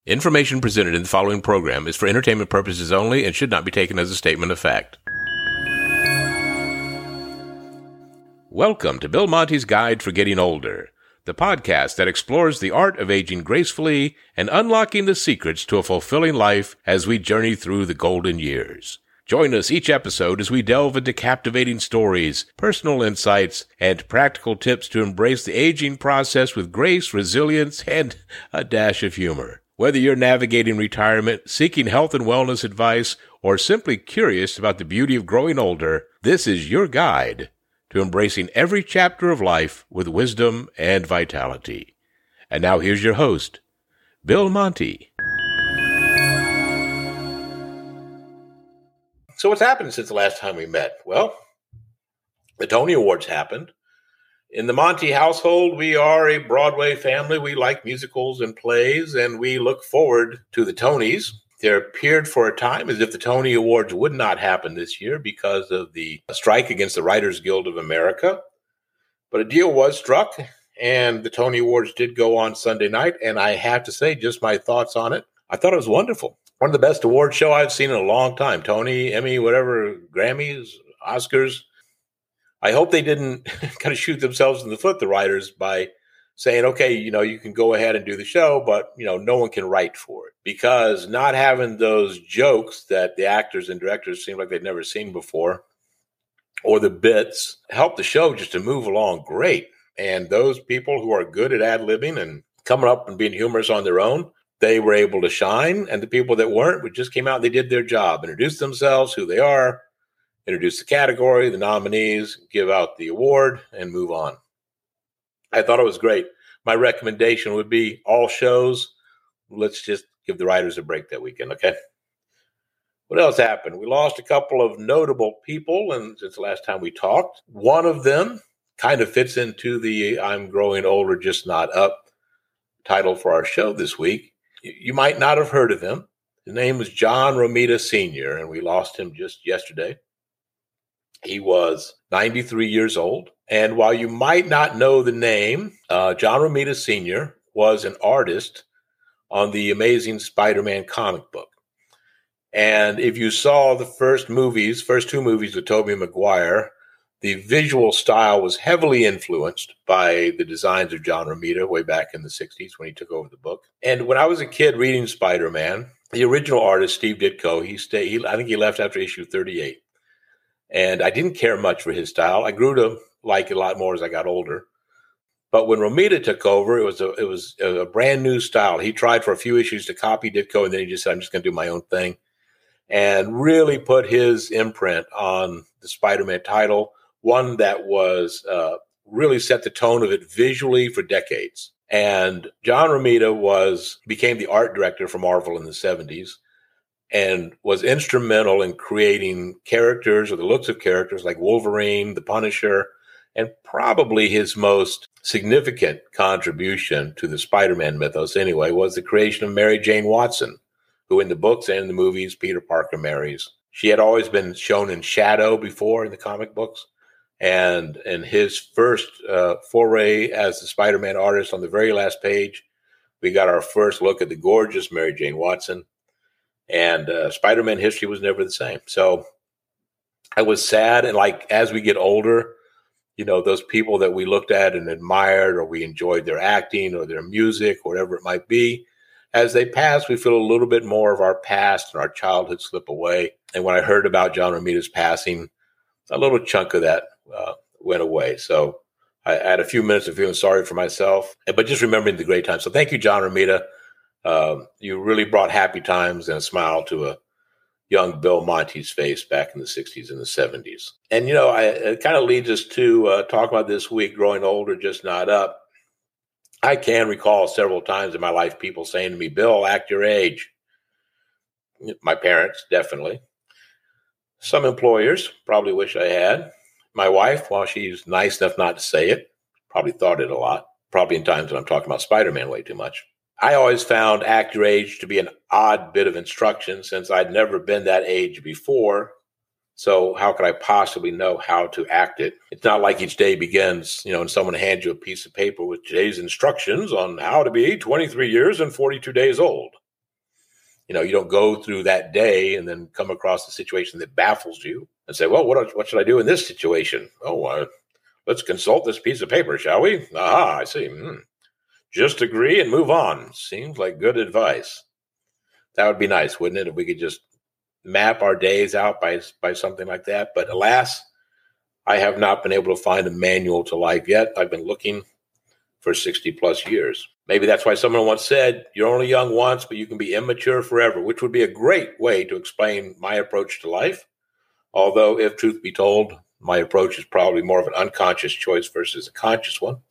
Information presented in the following program is for entertainment purposes only and should not be taken as a statement of fact. Welcome to Bill Monty's Guide for Getting Older, the podcast that explores the art of aging gracefully and unlocking the secrets to a fulfilling life as we journey through the golden years. Join us each episode as we delve into captivating stories, personal insights, and practical tips to embrace the aging process with grace, resilience, and a dash of humor. Whether you're navigating retirement, seeking health and wellness advice, or simply curious about the beauty of growing older, this is your guide to embracing every chapter of life with wisdom and vitality. And now here's your host, Bill Monty. So what's happened since the last time we met? Well, the Tony Awards happened. In the Monty household, we are a Broadway family. We like musicals and plays, and we look forward to the Tonys. There appeared for a time as if the Tony Awards would not happen this year because of the strike against the Writers Guild of America. But a deal was struck, and the Tony Awards did go on Sunday night, and I have to say just my thoughts on it. I thought it was wonderful. One of the best award show I've seen in a long time. Tony, Emmy, whatever, Grammys, Oscars. I hope they didn't kind of shoot themselves in the foot, the writers, by saying, okay, you can go ahead and do the show, but, no one can write for it. Because not having those jokes that the actors and directors seem like they'd never seen before, or the bits, help the show just to move along great. And those people who are good at ad-libbing and coming up and being humorous on their own, they were able to shine. And the people that weren't, we just came out and they did their job, introduced themselves, who they are, introduce the category, the nominees, give out the award, and move on. I thought it was great. My recommendation would be all shows. Let's just give the writers a break that weekend, okay? What else happened? We lost a couple of notable people, and since the last time we talked, one of them kind of fits into the I'm growing older, just not up title for our show this week. You might not have heard of him. His name was John Romita Sr., and we lost him just yesterday. He was 93 years old. And while you might not know the name, John Romita Sr. was an artist on the Amazing Spider-Man comic book. And if you saw the first two movies with Tobey Maguire, the visual style was heavily influenced by the designs of John Romita way back in the 60s when he took over the book. And when I was a kid reading Spider-Man, the original artist, Steve Ditko, I think he left after issue 38. And I didn't care much for his style. I grew to like it a lot more as I got older. But when Romita took over, it was a brand new style. He tried for a few issues to copy Ditko, and then he just said, I'm just going to do my own thing. And really put his imprint on the Spider-Man title, one that was really set the tone of it visually for decades. And John Romita became the art director for Marvel in the 70s. And was instrumental in creating characters or the looks of characters like Wolverine, the Punisher, and probably his most significant contribution to the Spider-Man mythos anyway was the creation of Mary Jane Watson, who in the books and in the movies, Peter Parker marries. She had always been shown in shadow before in the comic books. And in his first foray as the Spider-Man artist on the very last page, we got our first look at the gorgeous Mary Jane Watson. And Spider-Man history was never the same. So I was sad. And as we get older, those people that we looked at and admired, or we enjoyed their acting or their music, or whatever it might be, as they pass, we feel a little bit more of our past and our childhood slip away. And when I heard about John Romita's passing, a little chunk of that went away. So I had a few minutes of feeling sorry for myself, but just remembering the great times. So thank you, John Romita. You really brought happy times and a smile to a young Bill Monty's face back in the 60s and the 70s. And, it kind of leads us to talk about this week, growing older, just not up. I can recall several times in my life people saying to me, Bill, act your age. My parents, definitely. Some employers probably wish I had. My wife, while she's nice enough not to say it, probably thought it a lot, probably in times when I'm talking about Spider-Man way too much. I always found act your age to be an odd bit of instruction since I'd never been that age before. So how could I possibly know how to act it? It's not like each day begins, and someone hands you a piece of paper with today's instructions on how to be 23 years and 42 days old. You don't go through that day and then come across a situation that baffles you and say, well, what should I do in this situation? Let's consult this piece of paper, shall we? Aha, I see. Just agree and move on. Seems like good advice. That would be nice, wouldn't it, if we could just map our days out by something like that? But alas, I have not been able to find a manual to life yet. I've been looking for 60 plus years. Maybe that's why someone once said, you're only young once, but you can be immature forever, which would be a great way to explain my approach to life. Although, if truth be told, my approach is probably more of an unconscious choice versus a conscious one.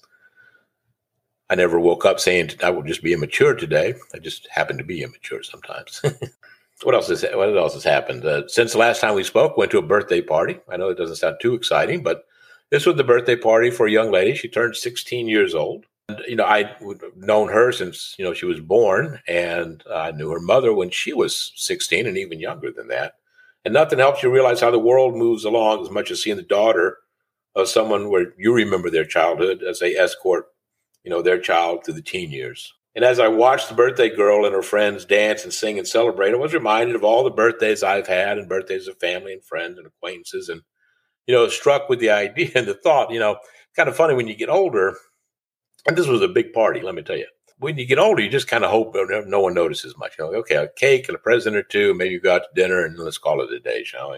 I never woke up saying I will just be immature today. I just happen to be immature sometimes. What else has happened? Since the last time we spoke, went to a birthday party. I know it doesn't sound too exciting, but this was the birthday party for a young lady. She turned 16 years old. And, I'd known her since, she was born, and I knew her mother when she was 16 and even younger than that. And nothing helps you realize how the world moves along as much as seeing the daughter of someone where you remember their childhood as they escort, their child through the teen years. And as I watched the birthday girl and her friends dance and sing and celebrate, I was reminded of all the birthdays I've had and birthdays of family and friends and acquaintances. And, struck with the idea and the thought, kind of funny when you get older. And this was a big party, let me tell you. When you get older, you just kind of hope no one notices much. Okay, a cake and a present or two, maybe you go out to dinner and let's call it a day, shall we?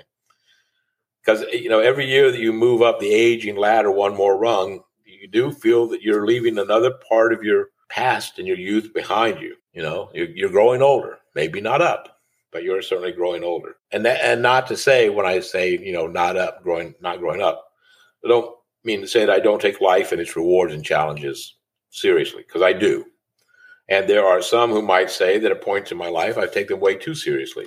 Because, every year that you move up the aging ladder one more rung, you do feel that you're leaving another part of your past and your youth behind you. You're growing older, maybe not up, but you're certainly growing older. And not to say when I say, not growing up, I don't mean to say that I don't take life and its rewards and challenges seriously, because I do. And there are some who might say that at points in my life, I take them way too seriously.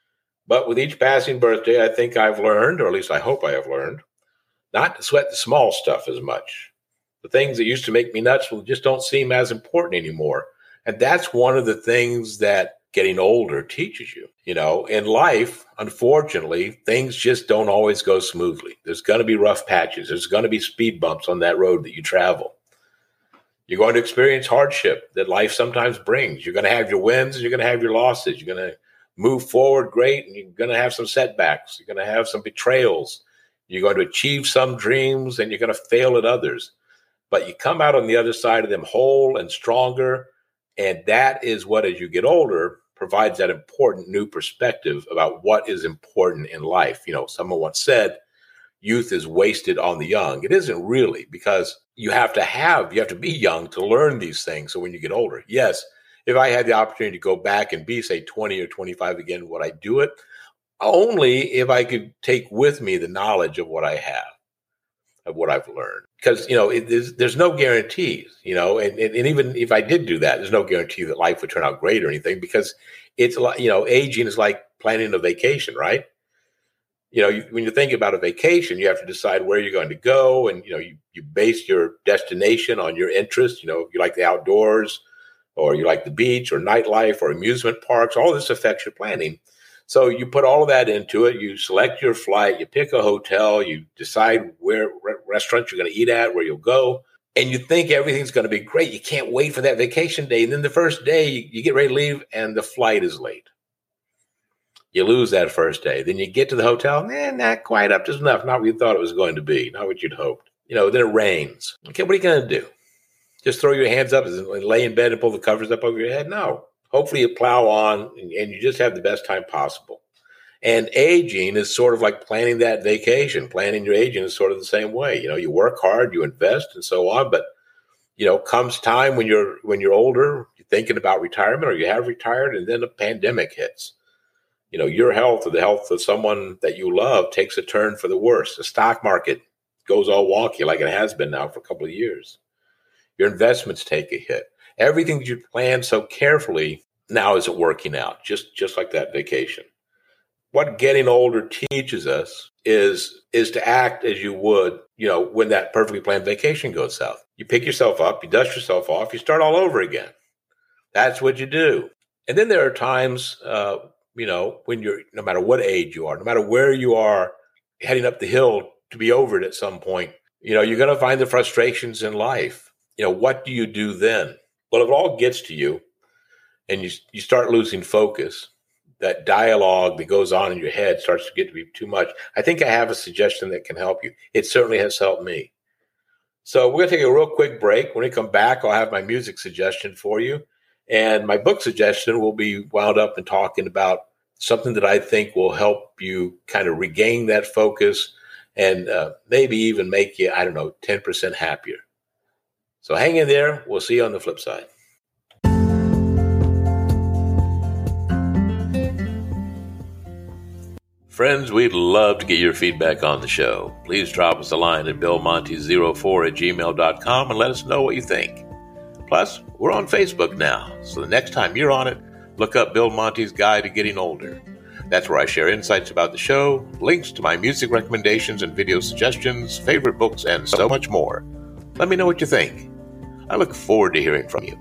But with each passing birthday, I think I've learned, or at least I hope I have learned, not to sweat the small stuff as much. The things that used to make me nuts just don't seem as important anymore. And that's one of the things that getting older teaches you. In life, unfortunately, things just don't always go smoothly. There's going to be rough patches. There's going to be speed bumps on that road that you travel. You're going to experience hardship that life sometimes brings. You're going to have your wins and you're going to have your losses. You're going to move forward great and you're going to have some setbacks. You're going to have some betrayals. You're going to achieve some dreams and you're going to fail at others. But you come out on the other side of them whole and stronger. And that is what, as you get older, provides that important new perspective about what is important in life. Someone once said, youth is wasted on the young. It isn't really, because you have to be young to learn these things. So when you get older, yes, if I had the opportunity to go back and be, say, 20 or 25 again, would I do it? Only if I could take with me the knowledge of what I have, of what I've learned. Because, there's no guarantees, and even if I did do that, there's no guarantee that life would turn out great or anything, because it's like, aging is like planning a vacation, right? When you think about a vacation, you have to decide where you're going to go. And, you base your destination on your interests. You like the outdoors, or you like the beach or nightlife or amusement parks. All this affects your planning. So you put all of that into it. You select your flight, you pick a hotel, you decide where restaurants you're going to eat at, where you'll go, and you think everything's going to be great. You can't wait for that vacation day. And then the first day you get ready to leave and the flight is late. You lose that first day. Then you get to the hotel, not quite up to snuff, not what you thought it was going to be, not what you'd hoped. Then it rains. Okay, what are you going to do? Just throw your hands up and lay in bed and pull the covers up over your head? No. Hopefully you plow on and you just have the best time possible. And aging is sort of like planning that vacation. Planning your aging is sort of the same way. You work hard, you invest and so on. But, comes time when you're older, you're thinking about retirement or you have retired, and then a pandemic hits. Your health or the health of someone that you love takes a turn for the worse. The stock market goes all wonky like it has been now for a couple of years. Your investments take a hit. Everything that you planned so carefully now isn't working out, just like that vacation. What getting older teaches us is to act as you would, when that perfectly planned vacation goes south. You pick yourself up, you dust yourself off, you start all over again. That's what you do. And then there are times, when you're, no matter what age you are, no matter where you are heading up the hill to be over it at some point, you're going to find the frustrations in life. What do you do then? Well, if it all gets to you and you start losing focus, that dialogue that goes on in your head starts to get to be too much, I think I have a suggestion that can help you. It certainly has helped me. So we're going to take a real quick break. When we come back, I'll have my music suggestion for you. And my book suggestion will be wound up in talking about something that I think will help you kind of regain that focus and maybe even make you, 10% happier. So hang in there. We'll see you on the flip side. Friends, we'd love to get your feedback on the show. Please drop us a line at billmonty04@gmail.com and let us know what you think. Plus, we're on Facebook now, so the next time you're on it, look up Bill Monty's Guide to Getting Older. That's where I share insights about the show, links to my music recommendations and video suggestions, favorite books, and so much more. Let me know what you think. I look forward to hearing from you.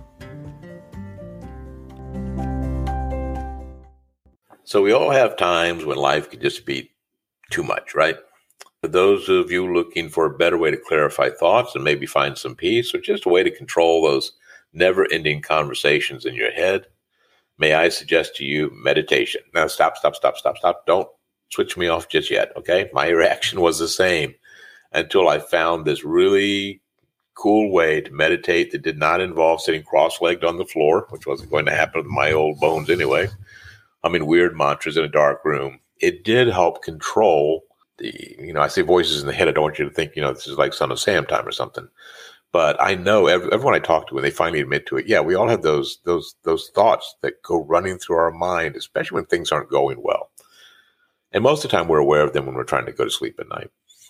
So we all have times when life can just be too much, right? For those of you looking for a better way to clarify thoughts and maybe find some peace, or just a way to control those never-ending conversations in your head, may I suggest to you meditation. Now stop. Don't switch me off just yet, okay? My reaction was the same until I found this really cool way to meditate that did not involve sitting cross-legged on the floor, which wasn't going to happen with my old bones anyway. Weird mantras in a dark room. It did help control I say voices in the head. I don't want you to think, this is like Son of Sam time or something. But I know everyone I talk to, when they finally admit to it, yeah, we all have those thoughts that go running through our mind, especially when things aren't going well. And most of the time we're aware of them when we're trying to go to sleep at night.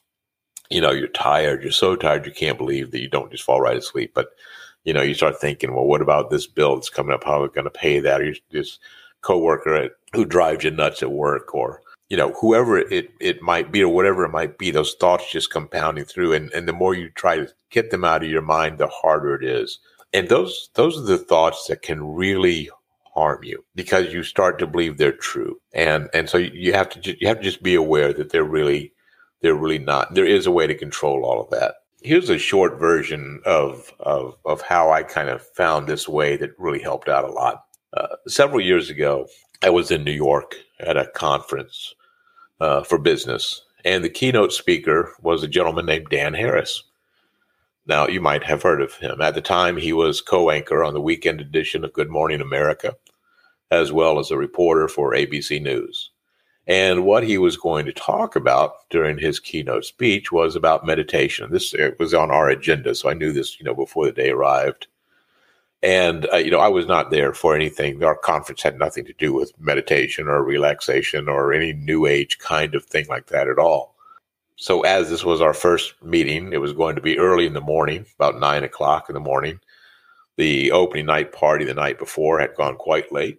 You're tired. You're so tired you can't believe that you don't just fall right asleep. But, you start thinking, well, what about this bill that's coming up? How are we going to pay that? Or this coworker who drives you nuts at work, or whoever it might be, or whatever it might be, those thoughts just compounding through. And the more you try to get them out of your mind, the harder it is. And those are the thoughts that can really harm you because you start to believe they're true. And so you have to just be aware that they're really not. There is a way to control all of that. Here's a short version of how I kind of found this way that really helped out a lot. Several years ago, I was in New York at a conference for business, and the keynote speaker was a gentleman named Dan Harris. Now, you might have heard of him. At the time, he was co-anchor on the weekend edition of Good Morning America, as well as a reporter for ABC News. And what he was going to talk about during his keynote speech was about meditation. This was on our agenda, so I knew this, before the day arrived. And, I was not there for anything. Our conference had nothing to do with meditation or relaxation or any new age kind of thing like that at all. So as this was our first meeting, it was going to be early in the morning, about 9 o'clock in the morning. The opening night party the night before had gone quite late.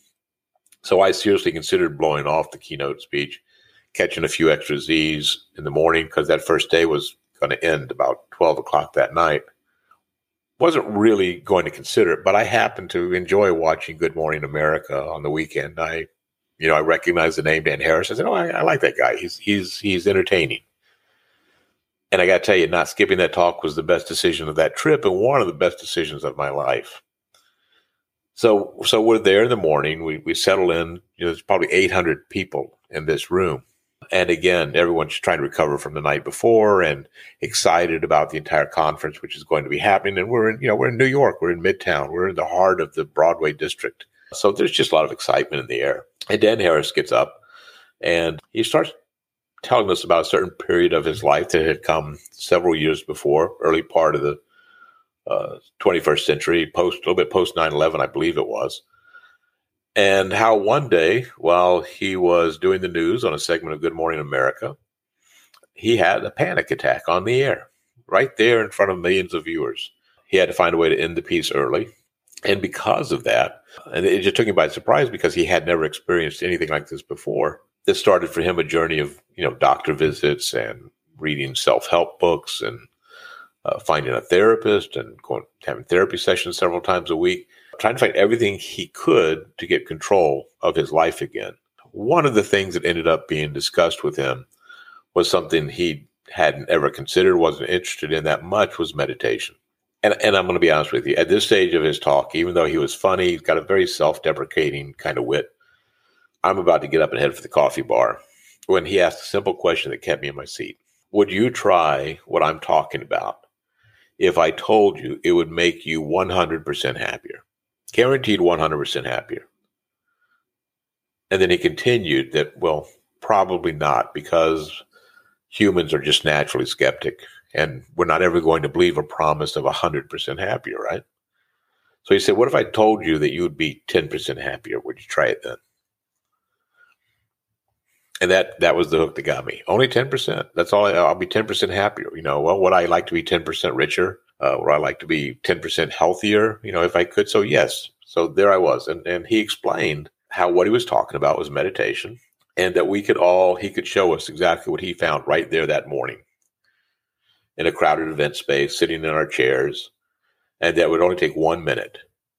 So I seriously considered blowing off the keynote speech, catching a few extra Z's in the morning, because that first day was going to end about 12 o'clock that night. Wasn't really going to consider it, but I happened to enjoy watching Good Morning America on the weekend. I recognized the name Dan Harris. I said, I like that guy. He's entertaining. And I got to tell you, not skipping that talk was the best decision of that trip and one of the best decisions of my life. So we're there in the morning. We settle in. There's probably 800 people in this room. And again, everyone's trying to recover from the night before and excited about the entire conference, which is going to be happening. And we're in New York. We're in Midtown. We're in the heart of the Broadway district. So there's just a lot of excitement in the air. And Dan Harris gets up and he starts telling us about a certain period of his life that had come several years before, early part of the 21st century, a little bit post 9/11, I believe it was. And how one day, while he was doing the news on a segment of Good Morning America, he had a panic attack on the air, right there in front of millions of viewers. He had to find a way to end the piece early. And because of that, and it just took him by surprise because he had never experienced anything like this before, this started for him a journey of, doctor visits and reading self-help books and finding a therapist and having therapy sessions several times a week, trying to find everything he could to get control of his life again. One of the things that ended up being discussed with him was something he hadn't ever considered, wasn't interested in that much, was meditation. And I'm going to be honest with you, at this stage of his talk, even though he was funny, he's got a very self-deprecating kind of wit. I'm about to get up and head for the coffee bar when he asked a simple question that kept me in my seat. Would you try what I'm talking about if I told you it would make you 100% happier? Guaranteed 100% happier. And then he continued that, well, probably not, because humans are just naturally skeptic, and we're not ever going to believe a promise of 100% happier, right? So he said, what if I told you that you would be 10% happier? Would you try it then? And that was the hook that got me. Only 10%. That's all. I'll be 10% happier. Well, would I like to be 10% richer? Would I like to be 10% healthier? If I could. So yes. So there I was. And he explained how what he was talking about was meditation, and that he could show us exactly what he found right there that morning in a crowded event space, sitting in our chairs, and that would only take 1 minute.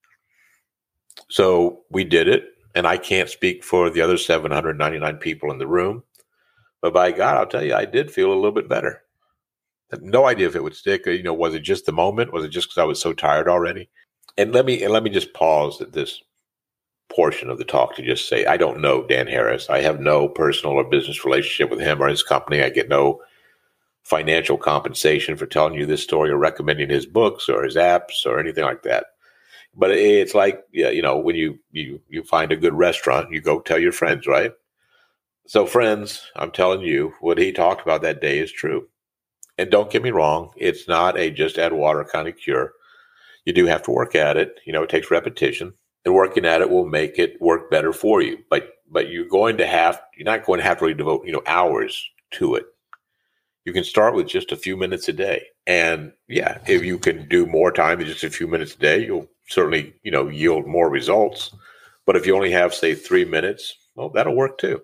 So we did it. And I can't speak for the other 799 people in the room, but by God, I'll tell you, I did feel a little bit better. I had no idea if it would stick. Was it just the moment? Was it just because I was so tired already? And let me just pause at this portion of the talk to just say, I don't know Dan Harris. I have no personal or business relationship with him or his company. I get no financial compensation for telling you this story or recommending his books or his apps or anything like that. But it's like, when you find a good restaurant, you go tell your friends, right? So friends, I'm telling you, what he talked about that day is true. And don't get me wrong, it's not a just add water kind of cure. You do have to work at it. It takes repetition, and working at it will make it work better for you. But you're not going to have to really devote, hours to it. You can start with just a few minutes a day. And yeah, if you can do more time than just a few minutes a day, you'll certainly, yield more results. But if you only have, say, 3 minutes, well, that'll work too.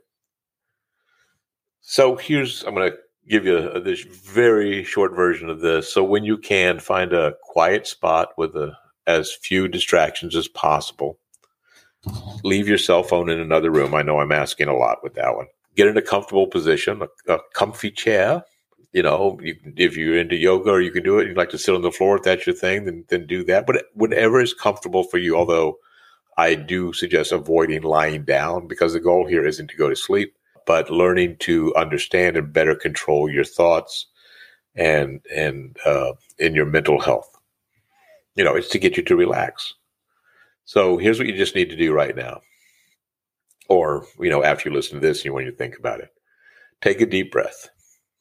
So I'm going to give you this very short version of this. So when you can, find a quiet spot with as few distractions as possible. Leave your cell phone in another room. I know I'm asking a lot with that one. Get in a comfortable position, a comfy chair. If you're into yoga or you can do it, you'd like to sit on the floor, if that's your thing, then do that. But whatever is comfortable for you, although I do suggest avoiding lying down, because the goal here isn't to go to sleep, but learning to understand and better control your thoughts and in your mental health. It's to get you to relax. So here's what you just need to do right now. Or, after you listen to this and when you think about it, take a deep breath.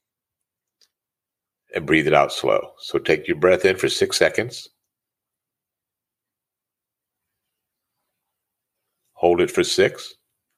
And breathe it out slow. So take your breath in for 6 seconds. Hold it for 6.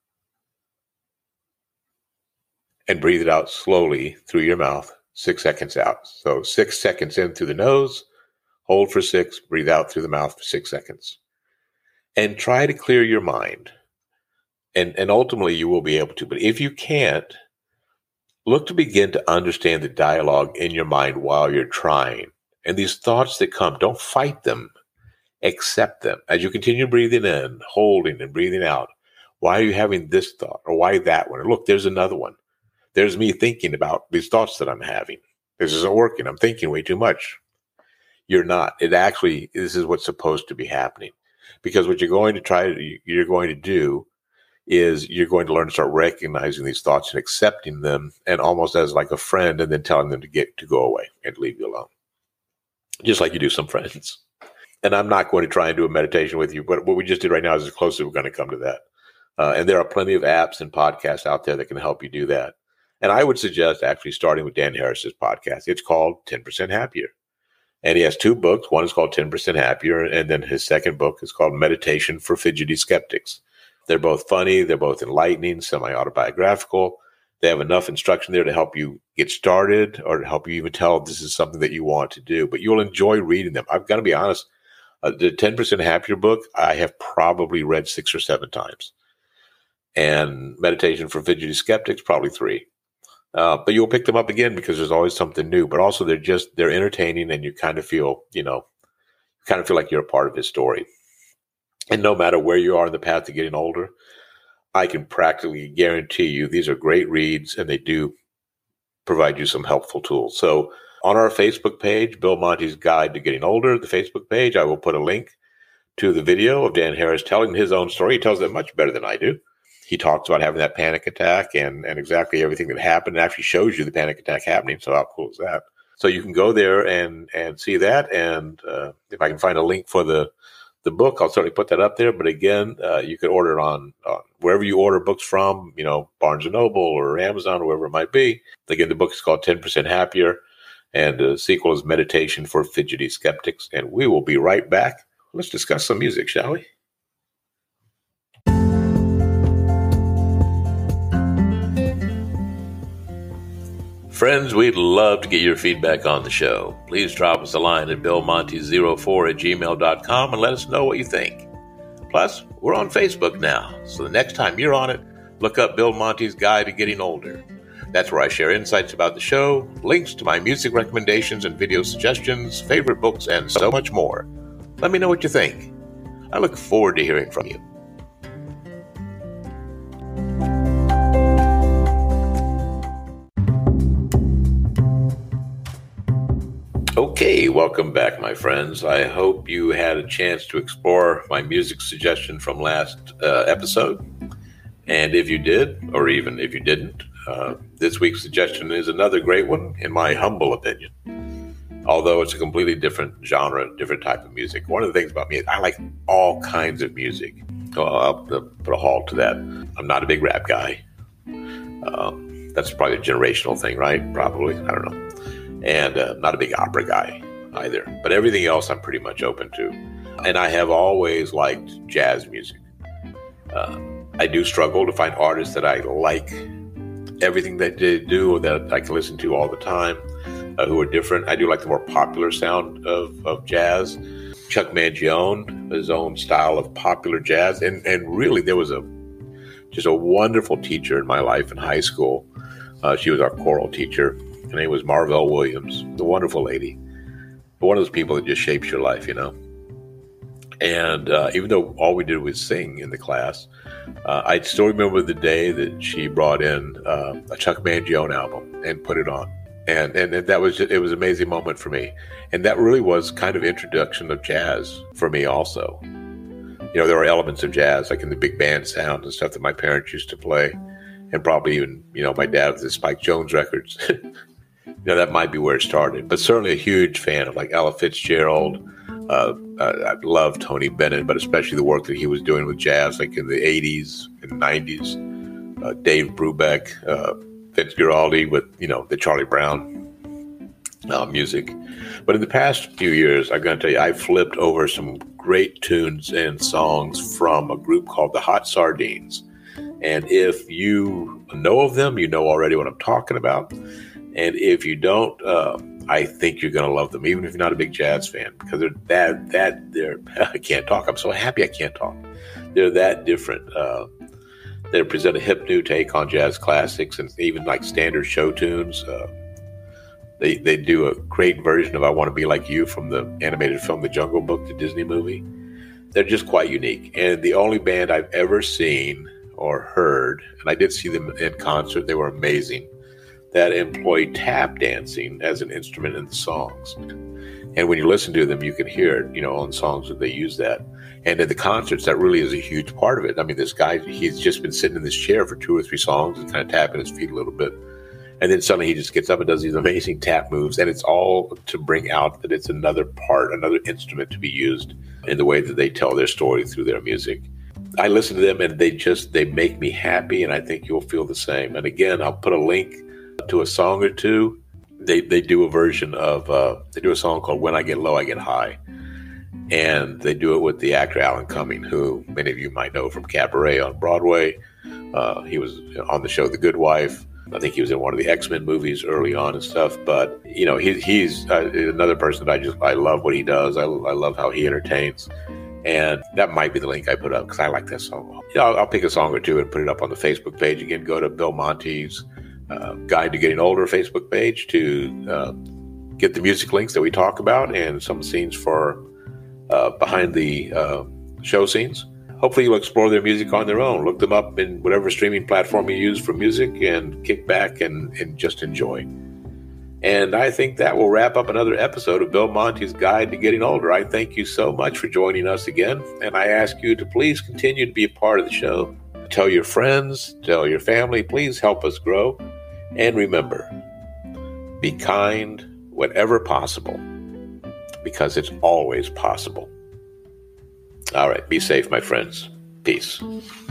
And breathe it out slowly through your mouth, 6 seconds out. So 6 seconds in through the nose, hold for 6, breathe out through the mouth for 6 seconds. And try to clear your mind. And ultimately you will be able to. But if you can't, look to begin to understand the dialogue in your mind while you're trying. And these thoughts that come, don't fight them. Accept them. As you continue breathing in, holding and breathing out, why are you having this thought? Or why that one? Or look, there's another one. There's me thinking about these thoughts that I'm having. This isn't working. I'm thinking way too much. You're not. This is what's supposed to be happening. Because what you're going to do is you're going to learn to start recognizing these thoughts and accepting them, and almost as like a friend, and then telling them to go away and leave you alone. Just like you do some friends. And I'm not going to try and do a meditation with you, but what we just did right now is as close as we're going to come to that. And there are plenty of apps and podcasts out there that can help you do that. And I would suggest actually starting with Dan Harris's podcast. It's called 10% Happier. And he has 2 books. One is called 10% Happier, and then his second book is called Meditation for Fidgety Skeptics. They're both funny. They're both enlightening, semi-autobiographical. They have enough instruction there to help you get started, or to help you even tell if this is something that you want to do. But you'll enjoy reading them. I've got to be honest. The 10% Happier book, I have probably read 6 or 7 times. And Meditation for Fidgety Skeptics, probably 3. But you'll pick them up again because there's always something new. But also they're entertaining, and you kind of feel, like you're a part of his story. And no matter where you are in the path to getting older, I can practically guarantee you these are great reads, and they do provide you some helpful tools. So on our Facebook page, Bill Monty's Guide to Getting Older, the Facebook page, I will put a link to the video of Dan Harris telling his own story. He tells it much better than I do. he talks about having that panic attack and exactly everything that happened. It actually shows you the panic attack happening. So how cool is that? So you can go there and see that. And if I can find a link for the book, I'll certainly put that up there. But again, you can order it on wherever you order books from, Barnes & Noble or Amazon or wherever it might be. Again, the book is called 10% Happier. And the sequel is Meditation for Fidgety Skeptics. And we will be right back. Let's discuss some music, shall we? Friends, we'd love to get your feedback on the show. Please drop us a line at billmonty04@gmail.com and let us know what you think. Plus, we're on Facebook now, so the next time you're on it, look up Bill Monty's Guide to Getting Older. That's where I share insights about the show, links to my music recommendations and video suggestions, favorite books, and so much more. Let me know what you think. I look forward to hearing from you. Okay, welcome back, my friends. I hope you had a chance to explore my music suggestion from last episode. And if you did, or even if you didn't, this week's suggestion is another great one, in my humble opinion. Although it's a completely different genre, different type of music. One of the things about me is I like all kinds of music. Well, I'll put a halt to that. I'm not a big rap guy. That's probably a generational thing, right? Probably. I don't know. And not a big opera guy either. But everything else I'm pretty much open to. And I have always liked jazz music. I do struggle to find artists that I like everything that they do or that I can listen to all the time, who are different. I do like the more popular sound of jazz. Chuck Mangione, his own style of popular jazz. And really, there was just a wonderful teacher in my life in high school. She was our choral teacher. Her name was Marvell Williams, a wonderful lady. One of those people that just shapes your life, And even though all we did was sing in the class, I still remember the day that she brought in a Chuck Mangione album and put it on. And that was it was an amazing moment for me. And that really was kind of introduction of jazz for me also. There are elements of jazz, like in the big band sound and stuff that my parents used to play. And probably even, my dad with the Spike Jones records. That might be where it started. But certainly a huge fan of like Ella Fitzgerald. I love Tony Bennett, but especially the work that he was doing with jazz, like in the 80s and 90s. Dave Brubeck, Vince Guaraldi with, the Charlie Brown music. But in the past few years, I'm going to tell you, I flipped over some great tunes and songs from a group called the Hot Sardines. And if you know of them, you know already what I'm talking about. And if you don't, I think you're going to love them, even if you're not a big jazz fan, because they're I can't talk. I'm so happy I can't talk. They're that different. They present a hip new take on jazz classics and even like standard show tunes. They do a great version of I Want to Be Like You from the animated film The Jungle Book, the Disney movie. They're just quite unique. And the only band I've ever seen or heard, and I did see them in concert, they were amazing, that employ tap dancing as an instrument in the songs. And when you listen to them, you can hear it, on songs that they use that. And at the concerts, that really is a huge part of it. I mean, this guy, he's just been sitting in this chair for 2 or 3 songs and kind of tapping his feet a little bit. And then suddenly he just gets up and does these amazing tap moves. And it's all to bring out that it's another part, another instrument to be used in the way that they tell their story through their music. I listen to them and they make me happy. And I think you'll feel the same. And again, I'll put a link to a song or two. They do a version of, they do a song called When I Get Low, I Get High. And they do it with the actor Alan Cumming, who many of you might know from Cabaret on Broadway. He was on the show The Good Wife. I think he was in one of the X-Men movies early on and stuff. But, he's another person that I love what he does. I love how he entertains. And that might be the link I put up because I like that song. I'll pick a song or two and put it up on the Facebook page. Again, go to Bill Monty's Guide to Getting Older Facebook page to get the music links that we talk about and some scenes for behind the show scenes. Hopefully you'll explore their music on their own. Look them up in whatever streaming platform you use for music and kick back and just enjoy. And I think that will wrap up another episode of Bill Monty's Guide to Getting Older. I thank you so much for joining us again. And I ask you to please continue to be a part of the show. Tell your friends, tell your family, please help us grow. And remember, be kind whenever possible, because it's always possible. All right, be safe, my friends. Peace.